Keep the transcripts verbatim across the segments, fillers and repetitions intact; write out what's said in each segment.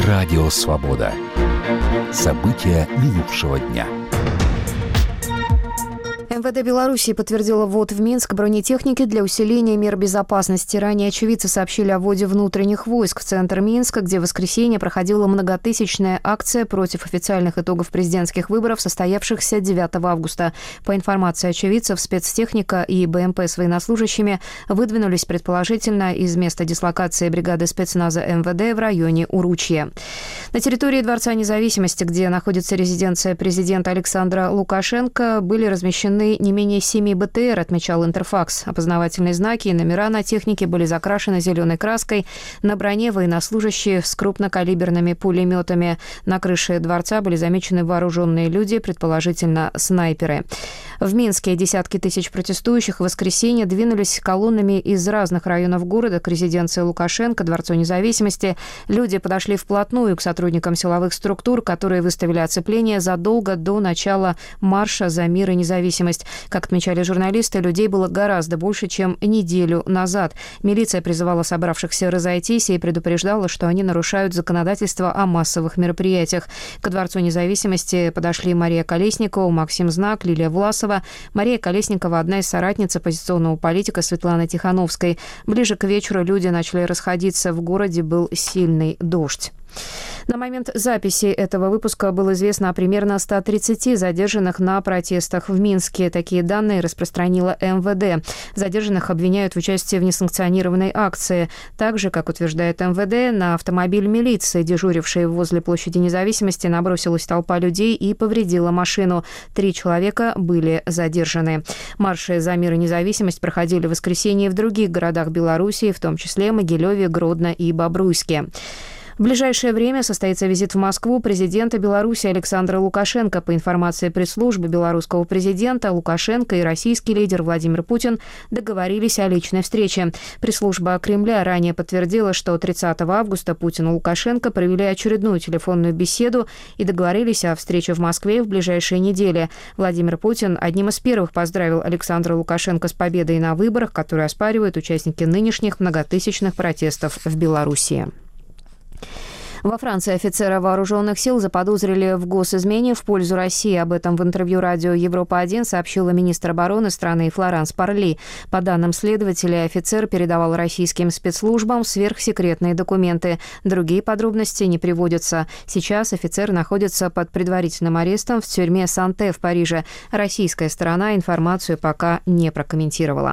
Радио «Свобода». События минувшего дня. эм вэ дэ Беларуси подтвердило ввод в Минск бронетехники для усиления мер безопасности. Ранее очевидцы сообщили о вводе внутренних войск в центр Минска, где в воскресенье проходила многотысячная акция против официальных итогов президентских выборов, состоявшихся девятого августа. По информации очевидцев, спецтехника и бэ эм пэ с военнослужащими выдвинулись предположительно из места дислокации бригады спецназа эм вэ дэ в районе Уручья. На территории Дворца независимости, где находится резиденция президента Александра Лукашенко, были размещены не менее семи бэ тэ эр, отмечал Интерфакс. Опознавательные знаки и номера на технике были закрашены зеленой краской. На броне военнослужащие с крупнокалиберными пулеметами. На крыше дворца были замечены вооруженные люди, предположительно снайперы. В Минске десятки тысяч протестующих в воскресенье двинулись колоннами из разных районов города к резиденции Лукашенко, Дворцу независимости. Люди подошли вплотную к сотрудникам силовых структур, которые выставили оцепление задолго до начала марша за мир и независимость. Как отмечали журналисты, людей было гораздо больше, чем неделю назад. Милиция призывала собравшихся разойтись и предупреждала, что они нарушают законодательство о массовых мероприятиях. К Дворцу независимости подошли Мария Колесникова, Максим Знак, Лилия Власова. Мария Колесникова – одна из соратниц оппозиционного политика Светланы Тихановской. Ближе к вечеру люди начали расходиться. В городе был сильный дождь. На момент записи этого выпуска было известно о примерно ста тридцати задержанных на протестах в Минске. Такие данные распространила эм вэ дэ. Задержанных обвиняют в участии в несанкционированной акции. Также, как утверждает эм вэ дэ, на автомобиль милиции, дежурившей возле площади Независимости, набросилась толпа людей и повредила машину. Три человека были задержаны. Марши за мир и независимость проходили в воскресенье в других городах Беларуси, в том числе Могилеве, Гродно и Бобруйске. В ближайшее время состоится визит в Москву президента Беларуси Александра Лукашенко. По информации пресс-службы белорусского президента, Лукашенко и российский лидер Владимир Путин договорились о личной встрече. Пресс-служба Кремля ранее подтвердила, что тридцатого августа Путин и Лукашенко провели очередную телефонную беседу и договорились о встрече в Москве в ближайшие недели. Владимир Путин одним из первых поздравил Александра Лукашенко с победой на выборах, которые оспаривают участники нынешних многотысячных протестов в Беларуси. Во Франции офицера вооруженных сил заподозрили в госизмене в пользу России. Об этом в интервью радио «Европа-один» сообщила министр обороны страны Флоранс Парли. По данным следователей, офицер передавал российским спецслужбам сверхсекретные документы. Другие подробности не приводятся. Сейчас офицер находится под предварительным арестом в тюрьме Санте в Париже. Российская сторона информацию пока не прокомментировала.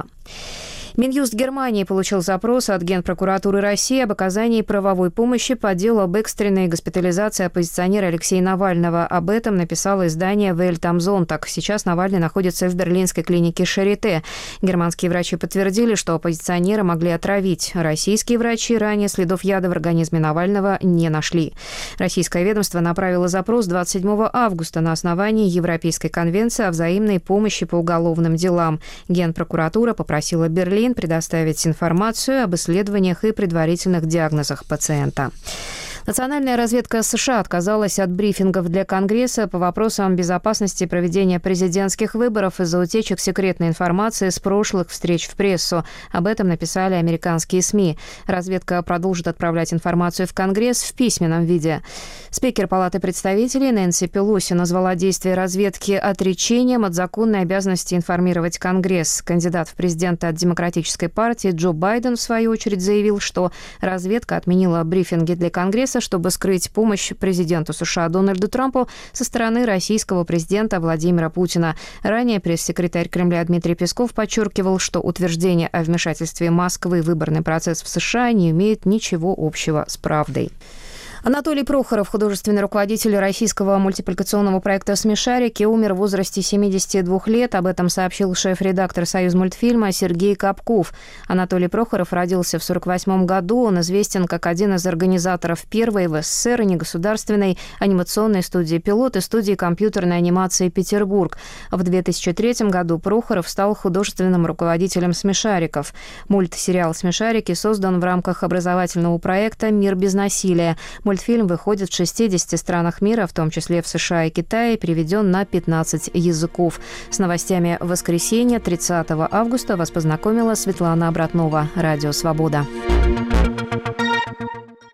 Минюст Германии получил запрос от Генпрокуратуры России об оказании правовой помощи по делу об экстренной госпитализации оппозиционера Алексея Навального. Об этом написало издание Welt am Sonntag. Сейчас Навальный находится в берлинской клинике Шарите. Германские врачи подтвердили, что оппозиционера могли отравить. Российские врачи ранее следов яда в организме Навального не нашли. Российское ведомство направило запрос двадцать седьмого августа на основании Европейской конвенции о взаимной помощи по уголовным делам. Генпрокуратура попросила Берлин предоставить информацию об исследованиях и предварительных диагнозах пациента. Национальная разведка США отказалась от брифингов для Конгресса по вопросам безопасности проведения президентских выборов из-за утечек секретной информации с прошлых встреч в прессу. Об этом написали американские СМИ. Разведка продолжит отправлять информацию в Конгресс в письменном виде. Спикер Палаты представителей Нэнси Пелоси назвала действия разведки отречением от законной обязанности информировать Конгресс. Кандидат в президенты от Демократической партии Джо Байден, в свою очередь, заявил, что разведка отменила брифинги для Конгресса, чтобы скрыть помощь президенту США Дональду Трампу со стороны российского президента Владимира Путина. Ранее пресс-секретарь Кремля Дмитрий Песков подчеркивал, что утверждение о вмешательстве Москвы в выборный процесс в США не имеет ничего общего с правдой. Анатолий Прохоров, художественный руководитель российского мультипликационного проекта «Смешарики», умер в возрасте семидесяти двух лет. Об этом сообщил шеф-редактор «Союзмультфильма» Сергей Капков. Анатолий Прохоров родился в сорок восьмом году. Он известен как один из организаторов первой в СССР негосударственной анимационной студии «Пилот» и студии компьютерной анимации «Петербург». В две тысячи третьем году Прохоров стал художественным руководителем «Смешариков». Мультсериал «Смешарики» создан в рамках образовательного проекта «Мир без насилия». Мультфильм выходит в шестидесяти странах мира, в том числе в США и Китае, переведен на пятнадцать языков. С новостями воскресенья тридцатого августа вас познакомила Светлана Обратнова. Радио «Свобода».